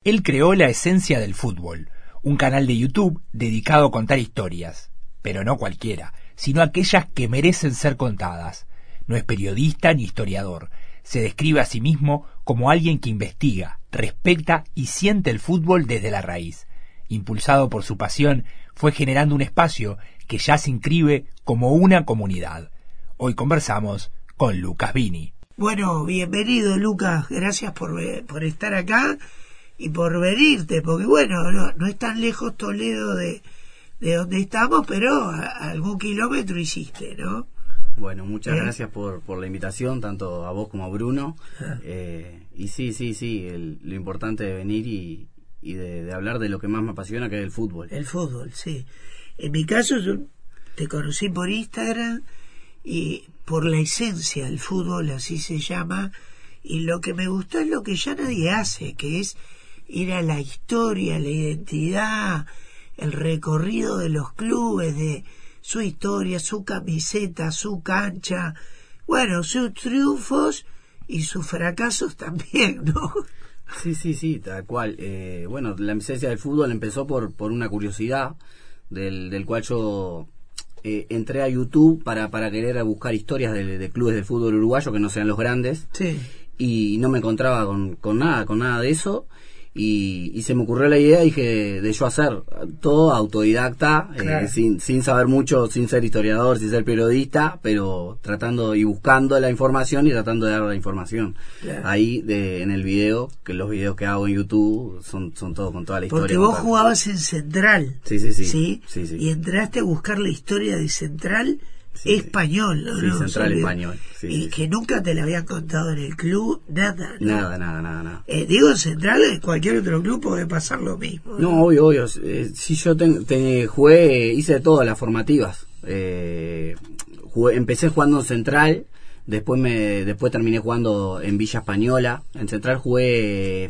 Él creó La Esencia del Fútbol, un canal de YouTube dedicado a contar historias, pero no cualquiera, sino aquellas que merecen ser contadas. No es periodista ni historiador, se describe a sí mismo como alguien que investiga, respeta y siente el fútbol desde la raíz. Impulsado por su pasión, fue generando un espacio que ya se inscribe como una comunidad. Hoy conversamos con Lucas Vini. Bueno, bienvenido Lucas, gracias por estar acá y por venirte, porque bueno, no es tan lejos Toledo de donde estamos, pero algún kilómetro hiciste, ¿no? Bueno, muchas gracias por la invitación, tanto a vos como a Bruno. Y sí, lo importante de venir y de hablar de lo que más me apasiona, que es el fútbol. El fútbol, sí. En mi caso, yo te conocí por Instagram y por La Esencia del Fútbol, así se llama, y lo que me gustó es lo que ya nadie hace, que es ir a la historia, la identidad, el recorrido de los clubes, de su historia, su camiseta, su cancha, bueno, sus triunfos y sus fracasos también, ¿no? Sí, tal cual. Bueno, La Esencia del Fútbol empezó por una curiosidad del cual yo entré a YouTube para querer buscar historias de clubes de fútbol uruguayo que no sean los grandes. Sí. Y no me encontraba con nada de eso. Y se me ocurrió la idea, dije, de yo hacer todo autodidacta, claro. sin saber mucho, sin ser historiador, sin ser periodista, pero tratando y buscando la información y tratando de dar la información. Claro. Ahí en el video, que los videos que hago en YouTube son todos con toda la historia. Porque vos jugabas en Central. Sí. Y entraste a buscar la historia de Central español, ¿no? Sí, Central español. Y que nunca te la habían contado en el club, nada. ¿no? Nada. Digo, Central, en cualquier otro club puede pasar lo mismo. No, obvio. Sí, yo jugué, hice todas las formativas. Empecé jugando en Central, después terminé jugando en Villa Española. En Central jugué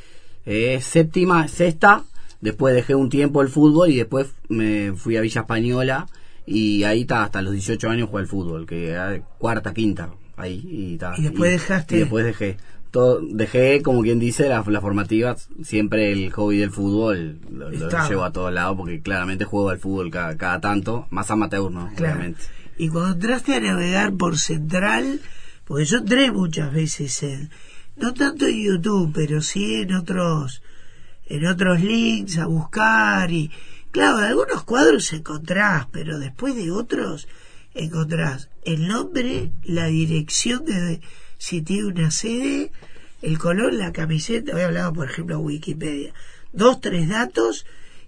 sexta, después dejé un tiempo el fútbol y después me fui a Villa Española. Y ahí está, hasta los 18 años jugué al fútbol, que era cuarta, quinta, ahí. Y después dejaste. Y después dejé. Dejé, como quien dice, las formativas. Siempre el hobby del fútbol lo llevo a todos lados, porque claramente juego al fútbol cada tanto, más amateur, ¿no? Claro. Obviamente. Y cuando entraste a navegar por Central, porque yo entré muchas veces no tanto en YouTube, pero sí en otros links a buscar y... Claro, de algunos cuadros encontrás, pero después de otros encontrás el nombre, la dirección de si tiene una sede, el color, la camiseta. Había hablado, por ejemplo, a Wikipedia. 2, 3 datos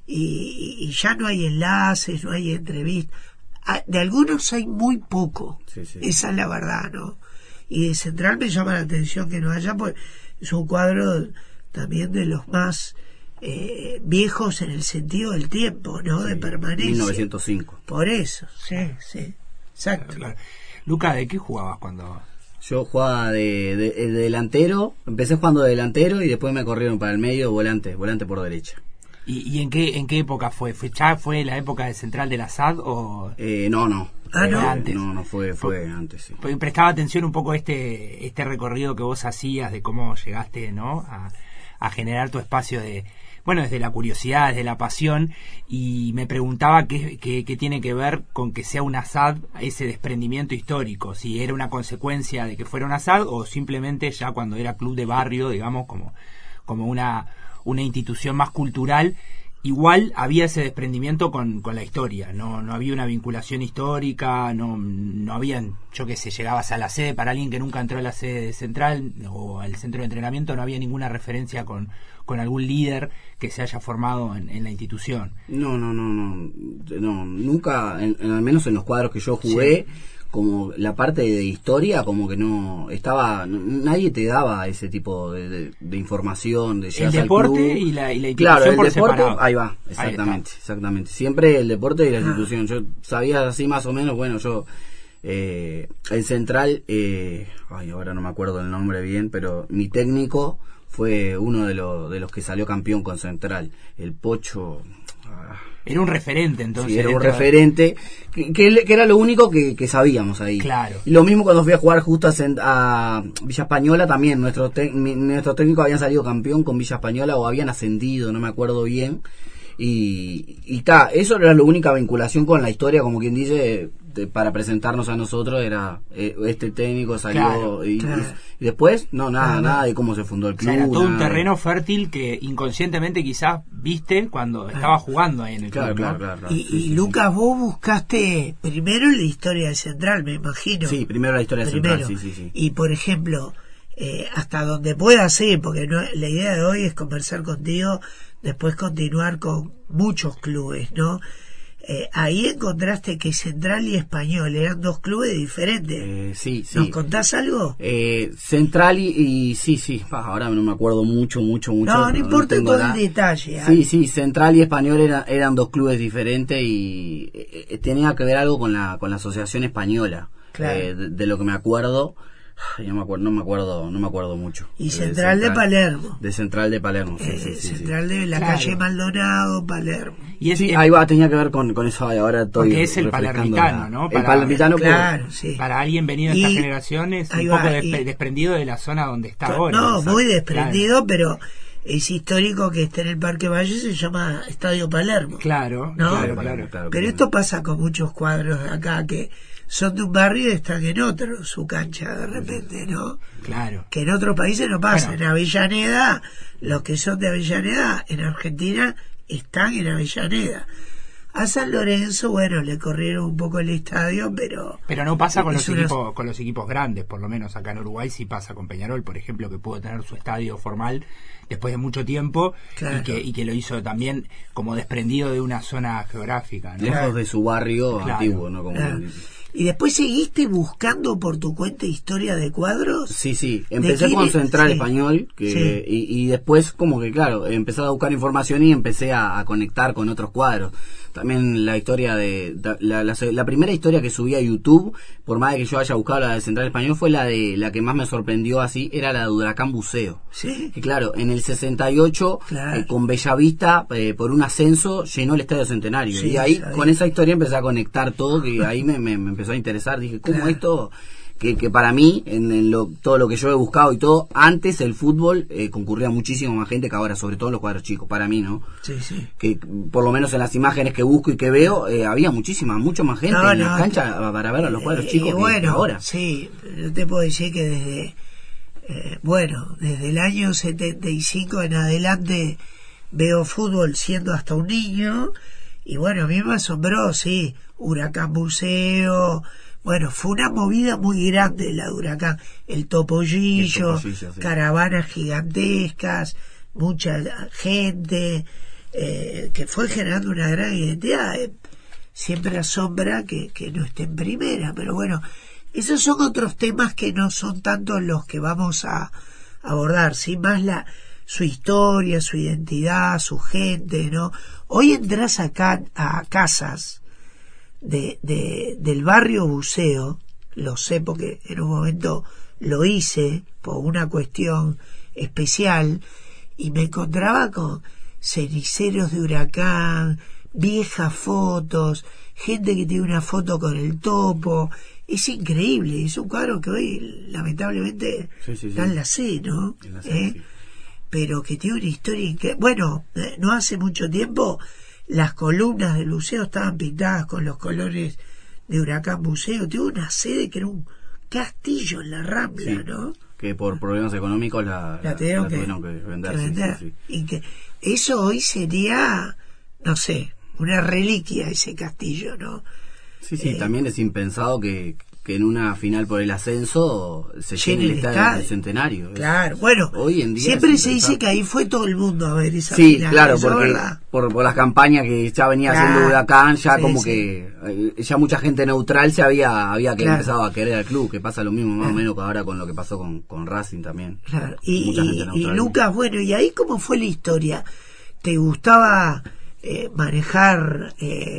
y ya no hay enlaces, no hay entrevistas. De algunos hay muy poco. Sí. Esa es la verdad, ¿no? Y de Central me llama la atención que no haya, pues es un cuadro también de los más... viejos en el sentido del tiempo, ¿no? De permanencia. 1905. Por eso, sí, exacto. Claro. Lucas, ¿de qué jugabas cuando...? Yo jugaba de delantero, empecé jugando de delantero y después me corrieron para el medio, volante por derecha. ¿Y en qué época fue? ¿Ya fue la época de Central del Asad o...? No. ¿no? Antes. No, fue antes, sí. Prestaba atención un poco este recorrido que vos hacías de cómo llegaste, ¿no? A generar tu espacio de... Bueno, desde la curiosidad, desde la pasión, y me preguntaba qué tiene que ver con que sea un Asad ese desprendimiento histórico, si era una consecuencia de que fuera un Asad o simplemente ya cuando era club de barrio, digamos, como una institución más cultural, igual había ese desprendimiento con la historia, no había una vinculación histórica, no habían, yo qué sé, llegabas a la sede, para alguien que nunca entró a la sede central o al centro de entrenamiento, no había ninguna referencia con algún líder que se haya formado en la institución. No, nunca, al menos en los cuadros que yo jugué, sí. Como la parte de historia, como que no estaba, nadie te daba ese tipo de información, de el deporte y la institución. Claro, el por deporte, separado. ahí va, exactamente. Siempre el deporte y la institución. Yo sabía así más o menos, bueno, yo el Central, ahora no me acuerdo el nombre bien, pero mi técnico fue uno de los que salió campeón con Central, el Pocho, Era un referente, entonces. Sí, era un referente, que era lo único que sabíamos ahí. Claro. Y lo mismo cuando fui a jugar justo a Villa Española, también nuestro técnico habían salido campeón con Villa Española o habían ascendido, no me acuerdo bien. Y eso era la única vinculación con la historia, como quien dice, para presentarnos a nosotros, era este técnico salió y después nada de cómo se fundó el club. O sea, era todo un nada terreno fértil que inconscientemente quizás viste cuando estaba jugando ahí en el club, ¿no? Claro. Y Lucas, vos buscaste primero la historia de Central, me imagino. Sí, primero la historia de Central, sí. Y por ejemplo, hasta donde pueda ser, porque la idea de hoy es conversar contigo, después continuar con muchos clubes, ¿no? Ahí encontraste que Central y Español eran dos clubes diferentes. Sí. ¿Nos contás algo? Central y sí. Ahora no me acuerdo mucho. No importa todo el detalle. Sí, Central y Español eran dos clubes diferentes y tenía que ver algo con la Asociación Española. Claro. De lo que me acuerdo. No me acuerdo mucho. Y Central de Palermo. De Central de Palermo, sí. Central de la calle Maldonado, Palermo. Y ahí tenía que ver con eso, ahora estoy porque es el palermitano, ¿no? El palermitano, claro, sí. Para alguien venido de esta generación es un poco desprendido de la zona donde está ahora. No, muy desprendido, pero es histórico que esté en el Parque Valle, se llama Estadio Palermo. Claro, ¿no? Claro. Pero esto pasa con muchos cuadros de acá que son de un barrio y están en otro, su cancha de repente, ¿no? Claro. Que en otros países no pasa. Bueno. En Avellaneda, los que son de Avellaneda, en Argentina, están en Avellaneda. A San Lorenzo, bueno, le corrieron un poco el estadio, pero no pasa con los equipos grandes, por lo menos acá en Uruguay sí pasa con Peñarol, por ejemplo, que pudo tener su estadio formal después de mucho tiempo. Claro. y que lo hizo también como desprendido de una zona geográfica, ¿no? Lejos de su barrio antiguo, ¿no? Claro. ¿Y después seguiste buscando por tu cuenta historia de cuadros? Sí. Empecé con Central Español y después como que, claro, empecé a buscar información y empecé a conectar con otros cuadros. También la historia la primera historia que subí a YouTube, por más de que yo haya buscado la de Central Español, fue la que más me sorprendió así, era la de Huracán Buceo. Sí. Que claro, en el 68, con Bellavista, por un ascenso, llenó el Estadio Centenario. Y ahí, con esa historia empecé a conectar todo, que ahí me empezó a interesar. Dije, ¿cómo esto? Que para mí, todo lo que yo he buscado y todo, antes el fútbol concurría muchísimo más gente que ahora, sobre todo en los cuadros chicos, para mí, ¿no? Sí. Que por lo menos en las imágenes que busco y que veo, había mucho más gente en la cancha para ver a los cuadros chicos que ahora. Sí, yo te puedo decir que desde el año 75 en adelante veo fútbol siendo hasta un niño, y bueno, a mí me asombró, sí, Huracán Buceo. Bueno, fue una movida muy grande la de Huracán. El Topollillo, sí. caravanas gigantescas, mucha gente, que fue generando una gran identidad. Siempre asombra que no esté en primera, pero bueno, esos son otros temas que no son tanto los que vamos a abordar, sí, más su historia, su identidad, su gente, ¿no? Hoy entras acá a casas del barrio Buceo, lo sé porque en un momento lo hice por una cuestión especial, y me encontraba con ceniceros de Huracán, viejas fotos, gente que tiene una foto con el Topo. Es increíble, es un cuadro que hoy lamentablemente está en la C, ¿no? Sí. Pero que tiene una historia increíble. Bueno, no hace mucho tiempo las columnas del Buceo estaban pintadas con los colores de Huracán Buceo. Tuvo una sede que era un castillo en la Rambla, ¿no? Que por problemas económicos la tuvieron que vender. Sí. Y que eso hoy sería, no sé, una reliquia, ese castillo, ¿no? Sí, también es impensado que en una final por el ascenso se llene el estadio del Centenario. Claro, bueno, hoy en día siempre se dice que ahí fue todo el mundo a ver esa final. Sí, claro, porque por las campañas que ya venía haciendo Huracán, ya que ya mucha gente neutral se había empezado a querer al club, que pasa lo mismo más o menos que ahora con lo que pasó con Racing también. Claro, y Lucas, bueno, ¿y ahí cómo fue la historia? ¿Te gustaba manejar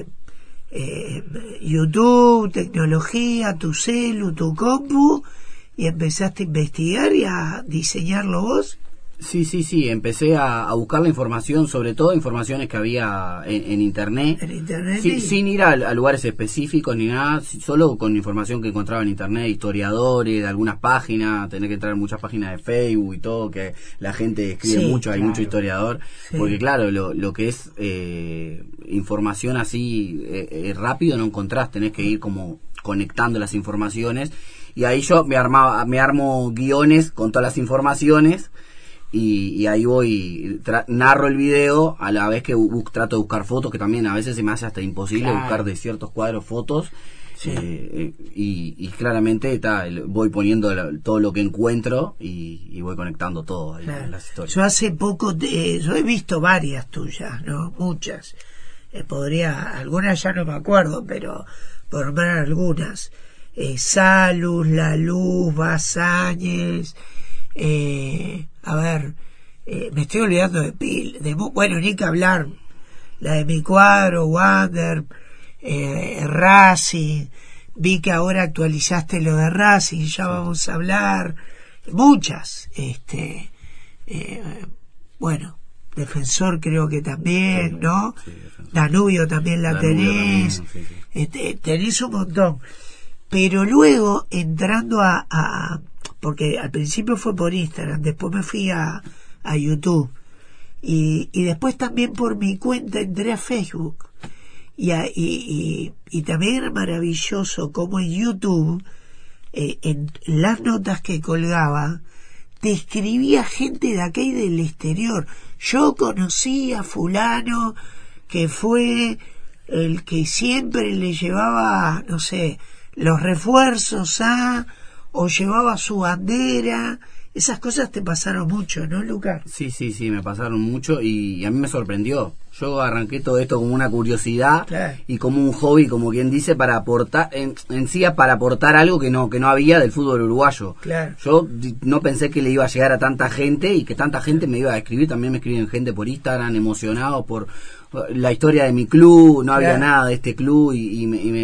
YouTube, tecnología, tu celu, tu compu, y empezaste a investigar y a diseñarlo vos? Sí, empecé a buscar la información, sobre todo informaciones que había en internet. En internet. Sin ir a lugares específicos ni nada, solo con información que encontraba en internet, historiadores, de algunas páginas, tener que entrar en muchas páginas de Facebook y todo, que la gente escribe mucho, hay mucho historiador, porque claro, lo que es información así rápido no encontrás, tenés que ir como conectando las informaciones, y ahí yo me armo guiones con todas las informaciones, y ahí voy, narro el video a la vez que trato de buscar fotos, que también a veces se me hace hasta imposible buscar de ciertos cuadros fotos. Y claramente voy poniendo todo lo que encuentro y voy conectando todo ahí, las historias. Yo hace poco yo he visto varias tuyas, ¿no? Muchas. Algunas ya no me acuerdo, pero por nombrar algunas. Salus, La Luz, Basáñez, a ver, me estoy olvidando bueno, ni que hablar, la de Mi Cuadro, Wander, Racing, vi que ahora actualizaste lo de Racing, ya vamos a hablar, muchas, bueno, Defensor creo que también, ¿no? Danubio también la tenés, tenés un montón, pero luego entrando porque al principio fue por Instagram, después me fui a YouTube y después también por mi cuenta entré a Facebook y también era maravilloso como en YouTube en las notas que colgaba te escribía gente de acá y del exterior. Yo conocí a fulano que fue el que siempre le llevaba, no sé, los refuerzos o llevaba su bandera. Esas cosas te pasaron mucho, ¿no, Lucas? Sí, me pasaron mucho y a mí me sorprendió. Yo arranqué todo esto como una curiosidad y como un hobby, como quien dice, para aportar para aportar algo que no había del fútbol uruguayo. Yo no pensé que le iba a llegar a tanta gente y que tanta gente me iba a escribir. También me escriben gente por Instagram, emocionados por la historia de mi club. No había nada de este club y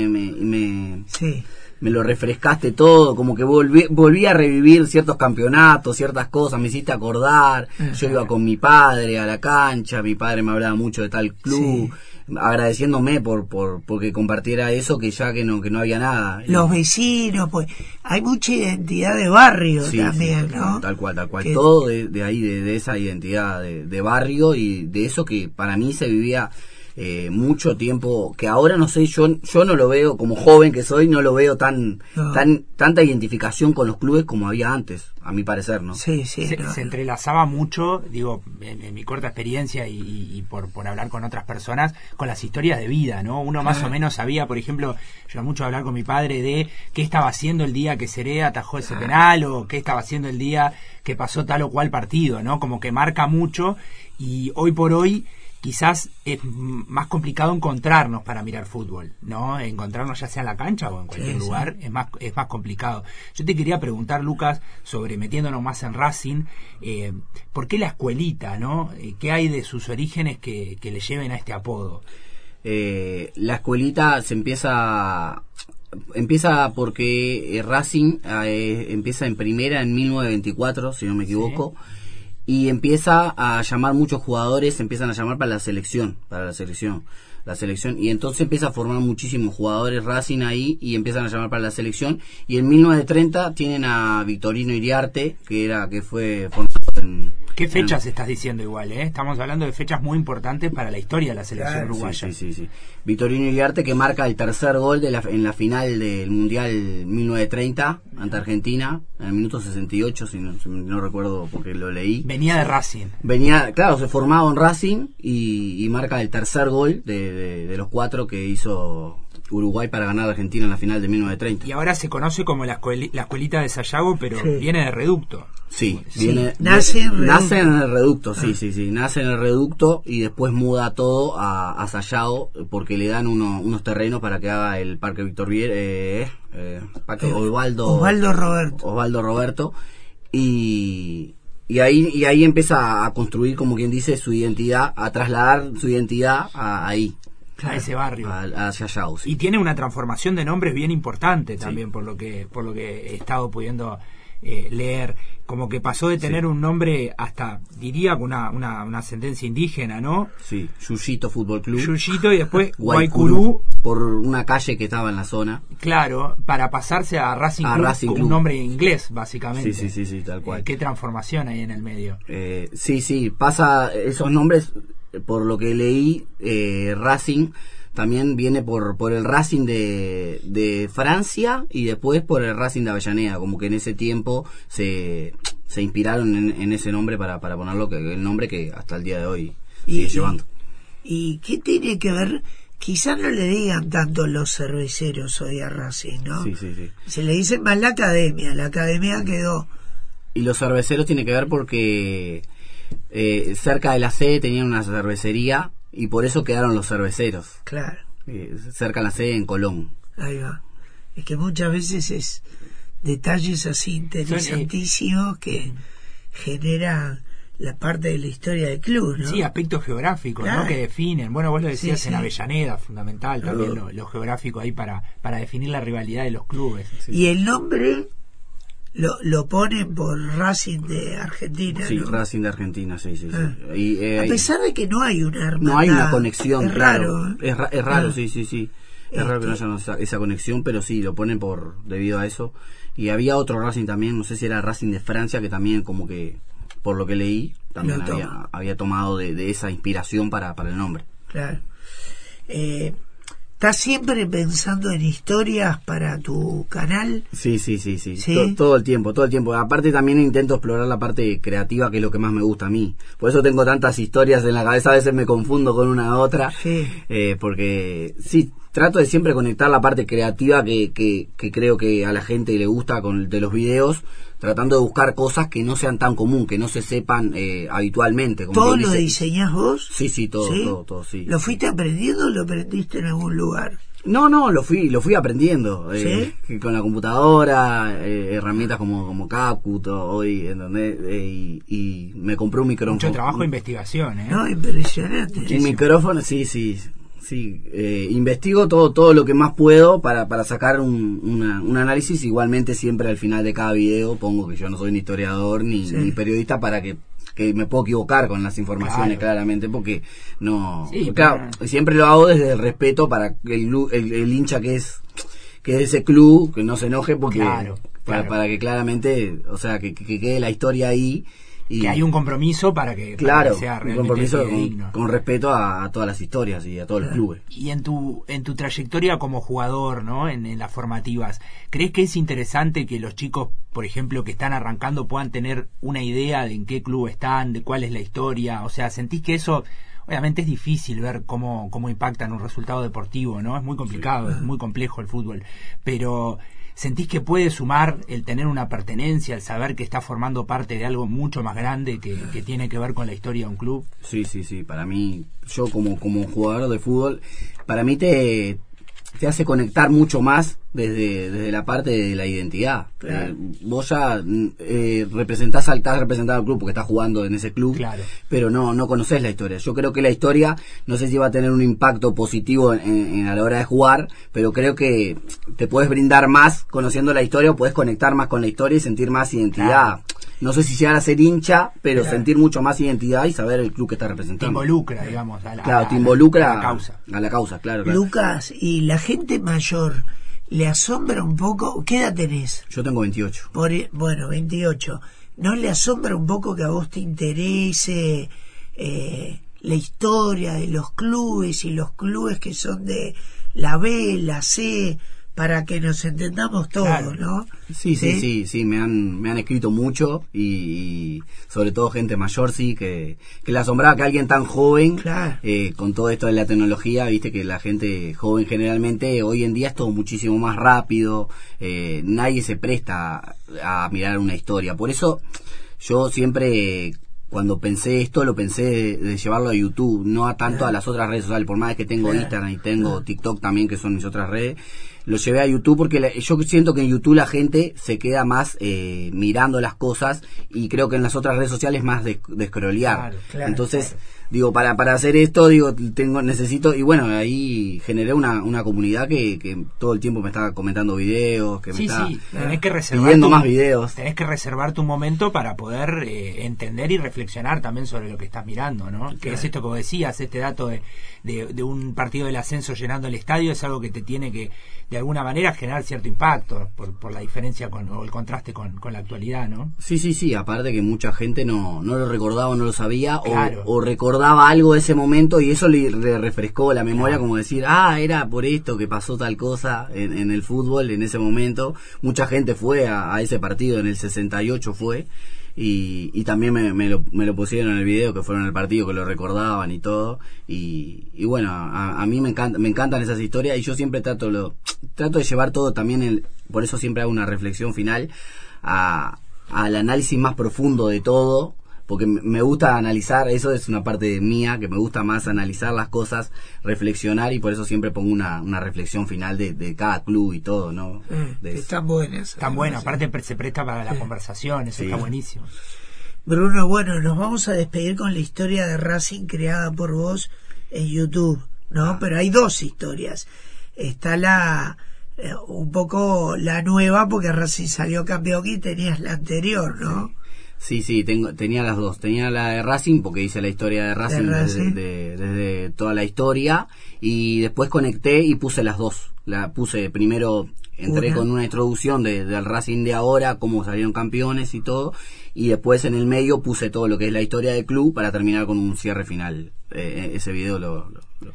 me lo refrescaste todo, como que volví a revivir ciertos campeonatos, ciertas cosas, me hiciste acordar. Yo iba con mi padre a la cancha, mi padre me hablaba mucho de tal club, agradeciéndome porque compartiera eso, que no había nada. Los vecinos, pues hay mucha identidad de barrio también, ¿no? Tal cual, todo de ahí, de esa identidad de barrio y de eso que para mí se vivía mucho tiempo, que ahora no sé, yo no lo veo, como joven que soy, no lo veo tanta identificación con los clubes como había antes, a mi parecer, ¿no? Se entrelazaba mucho, digo, en mi corta experiencia y por hablar con otras personas, con las historias de vida, ¿no? Uno más o menos sabía, por ejemplo, yo mucho hablar con mi padre de qué estaba haciendo el día que Seré atajó ese penal, o qué estaba haciendo el día que pasó tal o cual partido, ¿no? Como que marca mucho, y hoy por hoy quizás es más complicado encontrarnos para mirar fútbol, ¿no? Encontrarnos ya sea en la cancha o en cualquier lugar es más complicado. Yo te quería preguntar, Lucas, sobre metiéndonos más en Racing, ¿por qué la escuelita, no? ¿Qué hay de sus orígenes que le lleven a este apodo? La escuelita se empieza porque Racing empieza en primera en 1924, si no me equivoco. Y empieza a llamar muchos jugadores, empiezan a llamar para la selección, y entonces empieza a formar muchísimos jugadores Racing ahí y empiezan a llamar para la selección, y en 1930 tienen a Victorino Iriarte, que fue formado en... ¿Qué fechas estás diciendo igual, eh? Estamos hablando de fechas muy importantes para la historia de la selección uruguaya. Sí. Victorino Iriarte, que marca el tercer gol en la final del Mundial 1930 ante Argentina, en el minuto 68, si no recuerdo porque lo leí. Venía de Racing. Se formaba en Racing y marca el tercer gol de los 4 que hizo Uruguay para ganar a Argentina en la final de 1930. Y ahora se conoce como la escuelita de Sayago, pero viene de Reducto. Nace en el Reducto, nace en el Reducto y después muda todo a Sayago porque le dan unos terrenos para que haga el Parque Víctor Vier, Osvaldo Roberto, y ahí empieza a construir, como quien dice, su identidad, a trasladar su identidad ahí. A ese barrio. Hacia Sayago, Y tiene una transformación de nombres bien importante también, por lo que he estado pudiendo leer. Como que pasó de tener un nombre hasta, diría, con una ascendencia indígena, ¿no? Sí, Yuyito Fútbol Club. Yuyito y después Guaycurú, por una calle que estaba en la zona. Claro, para pasarse a Racing Club, Racing con Club. un nombre inglés, básicamente. Sí, tal cual. Qué transformación hay en el medio. Sí, pasa esos nombres, por lo que leí, Racing también viene por el Racing de Francia y después por el Racing de Avellaneda, como que en ese tiempo se inspiraron en ese nombre para ponerlo, el nombre que hasta el día de hoy sigue llevando. ¿Y qué tiene que ver? Quizás no le digan tanto los cerveceros hoy a Racing, ¿no? Sí. Se le dice más la academia quedó. Y los cerveceros tiene que ver porque cerca de la sede tenían una cervecería y por eso quedaron los cerveceros. Claro. Cerca de la sede en Colón. Ahí va. Es que muchas veces es detalles así interesantísimos que generan la parte de la historia del club, ¿no? Sí, aspectos geográficos, claro, ¿no? Que definen. Bueno, vos lo decías sí. en Avellaneda, fundamental también lo geográfico ahí para definir la rivalidad de los clubes. Sí. Y el nombre lo ponen por Racing de Argentina, sí, ¿no? Racing de Argentina, sí. Y, a pesar de que no hay una hermandad, no hay una conexión, es claro. raro, Es raro, sí. Es raro que no haya esa conexión, pero sí, lo ponen debido a eso. Y había otro Racing también, no sé si era Racing de Francia, que también como que, por lo que leí, también había tomado de esa inspiración para el nombre. Claro. ¿Estás siempre pensando en historias para tu canal? Sí. Todo el tiempo. Aparte también intento explorar la parte creativa, que es lo que más me gusta a mí. Por eso tengo tantas historias en la cabeza, a veces me confundo con una a otra. Sí. Porque sí, trato de siempre conectar la parte creativa que creo que a la gente le gusta de los videos, tratando de buscar cosas que no sean tan común, que no se sepan habitualmente. Como ¿Todo lo diseñás vos? Sí, todo, sí. ¿Lo fuiste aprendiendo o lo aprendiste en algún lugar? No, lo fui aprendiendo. ¿Sí? Con la computadora, herramientas como CapCut hoy, y me compré un micrófono. Mucho trabajo de investigación, ¿eh? No, impresionante. Un micrófono, sí. Investigo todo lo que más puedo para sacar un análisis. Igualmente siempre al final de cada video pongo que yo no soy ni historiador ni periodista, para que me puedo equivocar con las informaciones, claramente, porque no, claro, siempre lo hago desde el respeto para el hincha que es de ese club, que no se enoje, porque para que claramente, o sea, que quede la historia ahí. Y que hay un compromiso para que sea realmente un compromiso digno. Con respeto a todas las historias y a todos los clubes. Y en tu trayectoria como jugador, ¿no? En las formativas, ¿crees que es interesante que los chicos, por ejemplo, que están arrancando, puedan tener una idea de en qué club están, de cuál es la historia? O sea, ¿sentís que eso, obviamente es difícil ver cómo impacta en un resultado deportivo, ¿no? Es muy complicado, es muy complejo el fútbol, pero ¿sentís que puede sumar el tener una pertenencia, el saber que está formando parte de algo mucho más grande que tiene que ver con la historia de un club? Sí. Para mí, yo como jugador de fútbol, para mí te hace conectar mucho más desde la parte de la identidad. Claro. Vos ya estás representado al club porque estás jugando en ese club, claro, pero no conocés la historia. Yo creo que la historia, no sé si va a tener un impacto positivo a la hora de jugar, pero creo que te puedes brindar más conociendo la historia, o puedes conectar más con la historia y sentir más identidad. Claro. No sé si llegar a ser hincha, pero sentir mucho más identidad y saber el club que estás representando. Te involucra, digamos, a la causa, claro. Lucas, y la gente mayor, ¿le asombra un poco? ¿Qué edad tenés? Yo tengo 28. Bueno, 28. ¿No le asombra un poco que a vos te interese la historia de los clubes y los clubes que son de la B, la C, para que nos entendamos todos, claro, ¿no? Sí, me han escrito mucho y sobre todo gente mayor, que le asombraba que alguien tan joven, claro, con todo esto de la tecnología, viste que la gente joven generalmente hoy en día es todo muchísimo más rápido, nadie se presta a mirar una historia. Por eso yo siempre, cuando pensé esto, lo pensé de llevarlo a YouTube, no a tanto a las otras redes sociales, por más que tengo Instagram y tengo TikTok también, que son mis otras redes. Lo llevé a YouTube porque yo siento que en YouTube la gente se queda más mirando las cosas, y creo que en las otras redes sociales más de scrollear. Claro. Entonces, digo, para hacer esto, digo, necesito, y bueno, ahí generé una comunidad que todo el tiempo me está comentando videos, que me está tenés que reservar pidiendo más videos. Tenés que reservar tu momento para poder entender y reflexionar también sobre lo que estás mirando, ¿no? Claro. Que es esto que vos decías, este dato de un partido del ascenso llenando el estadio, es algo que te tiene que, de alguna manera, generar cierto impacto por la diferencia o el contraste con la actualidad, ¿no? Sí, aparte que mucha gente no lo recordaba, no lo sabía, claro. o recordaba algo de ese momento y eso le refrescó la memoria, claro. Como decir, era por esto que pasó tal cosa en el fútbol en ese momento. Mucha gente fue a ese partido, en el 68 fue, y también me lo pusieron en el video, que fueron al partido, que lo recordaban y todo, y bueno, a mí me encantan esas historias, y yo siempre trato de llevar todo también, por eso siempre hago una reflexión final al análisis más profundo de todo, porque me gusta analizar, eso es una parte mía, que me gusta más analizar las cosas, reflexionar, y por eso siempre pongo una reflexión final de cada club y todo, ¿no? Están buenas. Están buenas, aparte se presta para la conversación, eso está buenísimo. Bruno, bueno, nos vamos a despedir con la historia de Racing creada por vos en YouTube, ¿no? Pero hay dos historias. Está un poco la nueva, porque Racing salió campeón y tenías la anterior, ¿no? Sí, tenía las dos. Tenía la de Racing, porque hice la historia de Racing, desde toda la historia, y después conecté y puse las dos. La puse primero, entré con una introducción del Racing de ahora, cómo salieron campeones y todo, y después en el medio puse todo lo que es la historia del club para terminar con un cierre final. Ese video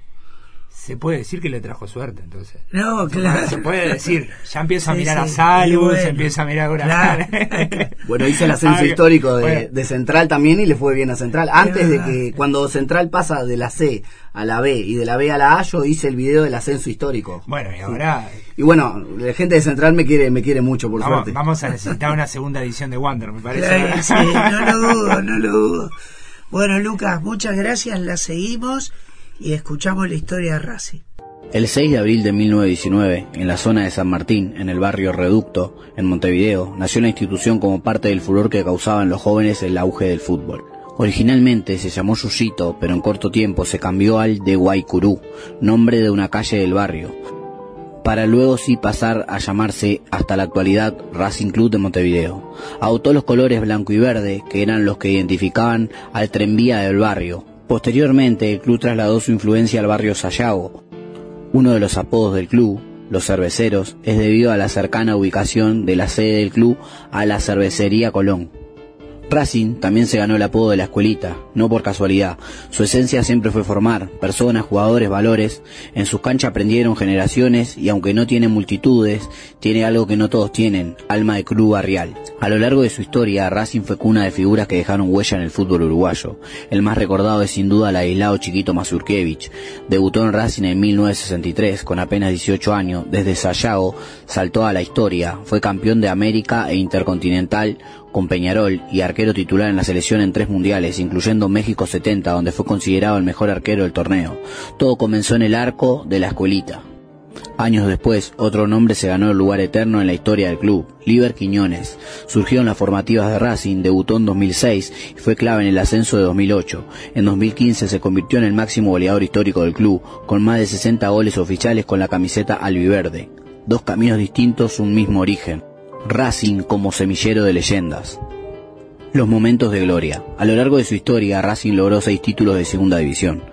se puede decir que le trajo suerte, entonces. No, claro. Se puede decir. Ya empiezo a mirar a Salud, se empieza a mirar a Huracán. Claro. Bueno, hice el ascenso histórico de Central también, y le fue bien a Central. Antes de que, cuando Central pasa de la C a la B y de la B a la A, yo hice el video del ascenso histórico. Bueno, y ahora... Y bueno, la gente de Central me quiere mucho, por suerte. Vamos a necesitar una segunda edición de Wander, me parece. Claro, sí, no lo dudo. Bueno, Lucas, muchas gracias, la seguimos y escuchamos la historia de Racing. El 6 de abril de 1919, en la zona de San Martín, en el barrio Reducto, en Montevideo, nació la institución como parte del furor que causaba en los jóvenes el auge del fútbol. Originalmente se llamó Yuyito, pero en corto tiempo se cambió al de Guaycurú, nombre de una calle del barrio, para luego sí pasar a llamarse hasta la actualidad Racing Club de Montevideo. Adoptó los colores blanco y verde, que eran los que identificaban al tranvía del barrio. Posteriormente, el club trasladó su influencia al barrio Sayago. Uno de los apodos del club, los cerveceros, es debido a la cercana ubicación de la sede del club a la cervecería Colón. Racing también se ganó el apodo de la escuelita, no por casualidad. Su esencia siempre fue formar personas, jugadores, valores. En sus canchas aprendieron generaciones, y aunque no tiene multitudes, tiene algo que no todos tienen: alma de club barrial. A lo largo de su historia, Racing fue cuna de figuras que dejaron huella en el fútbol uruguayo. El más recordado es sin duda el aislado Chiquito Mazurkiewicz. Debutó en Racing en 1963, con apenas 18 años. Desde Sayago saltó a la historia. Fue campeón de América e Intercontinental con Peñarol y arquero titular en la selección en 3 mundiales, incluyendo México 70, donde fue considerado el mejor arquero del torneo. Todo comenzó en el arco de la escuelita. Años después, otro nombre se ganó el lugar eterno en la historia del club: Liber Quiñones. Surgió en las formativas de Racing, debutó en 2006 y fue clave en el ascenso de 2008. En 2015 se convirtió en el máximo goleador histórico del club, con más de 60 goles oficiales con la camiseta albiverde. 2 caminos distintos, un mismo origen. Racing como semillero de leyendas. Los momentos de gloria. A lo largo de su historia, Racing logró 6 títulos de segunda división: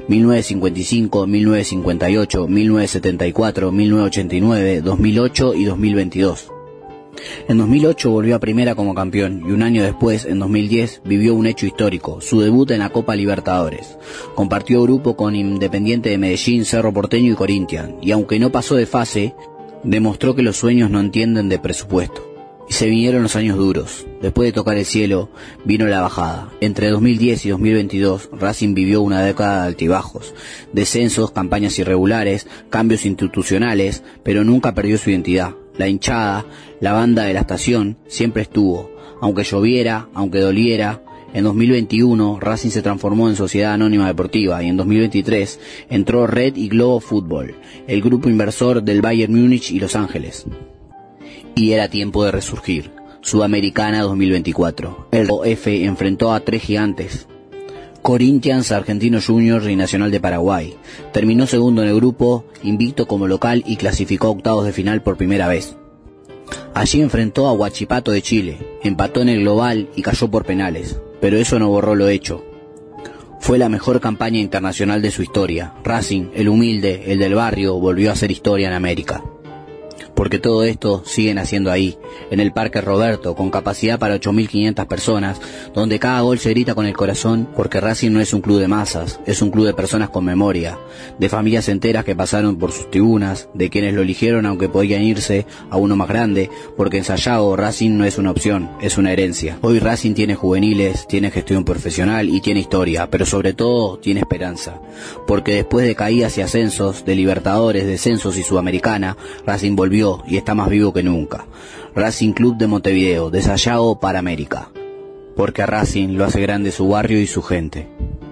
1955, 1958, 1974, 1989, 2008 y 2022. En 2008 volvió a primera como campeón, y un año después, en 2010, vivió un hecho histórico: su debut en la Copa Libertadores. Compartió grupo con Independiente de Medellín, Cerro Porteño y Corinthians, y aunque no pasó de fase, demostró que los sueños no entienden de presupuesto. Y se vinieron los años duros. Después de tocar el cielo, vino la bajada. Entre 2010 y 2022, Racing vivió una década de altibajos, descensos, campañas irregulares, cambios institucionales, pero nunca perdió su identidad. La hinchada, la banda de la estación, siempre estuvo, aunque lloviera, aunque doliera. En 2021, Racing se transformó en Sociedad Anónima Deportiva, y en 2023 entró Red y Globo Fútbol, el grupo inversor del Bayern Múnich y Los Ángeles. Y era tiempo de resurgir. Sudamericana 2024. El OF enfrentó a 3 gigantes: Corinthians, Argentino Juniors y Nacional de Paraguay. Terminó segundo en el grupo, invicto como local y clasificó a octavos de final por primera vez. Allí enfrentó a Huachipato de Chile, empató en el global y cayó por penales, pero eso no borró lo hecho. Fue la mejor campaña internacional de su historia. Racing, el humilde, el del barrio, volvió a hacer historia en América. Porque todo esto siguen haciendo ahí, en el Parque Roberto, con capacidad para 8.500 personas, donde cada gol se grita con el corazón, porque Racing no es un club de masas, es un club de personas con memoria, de familias enteras que pasaron por sus tribunas, de quienes lo eligieron aunque podían irse a uno más grande, porque en Sayago Racing no es una opción, es una herencia. Hoy Racing tiene juveniles, tiene gestión profesional y tiene historia, pero sobre todo tiene esperanza, porque después de caídas y ascensos, de Libertadores, descensos y Sudamericana, Racing volvió y está más vivo que nunca. Racing Club de Montevideo, de Sayago para América. Porque a Racing lo hace grande su barrio y su gente.